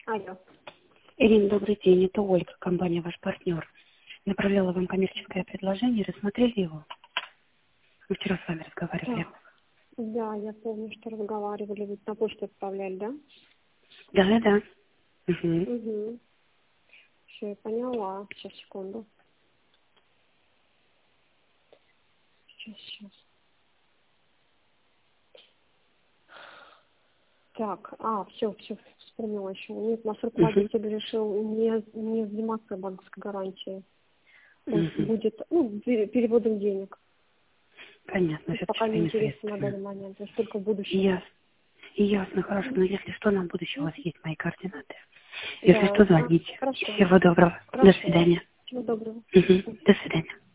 Алло. Ирина, добрый день. Это Ольга, компания «Ваш партнер». Направляла вам коммерческое предложение, рассмотрели его? Мы вчера с вами разговаривали. Так, да, я помню, что разговаривали, ведь на почту отправляли, да? Да. Угу. Угу. Все, я поняла. Сейчас, секунду. Сейчас. Так, все, вспомнила еще. Нет, наш руководитель решил не заниматься банковской гарантией. Он будет, переводом денег. Понятно, Это все пока не интересно на средства. данный момент, то есть только в будущем. Ясно, хорошо. Но если что, на будущее у вас есть мои координаты. Если Да, что, звоните. хорошо. Всего доброго. До Хорошо. свидания. Всего доброго. До свидания.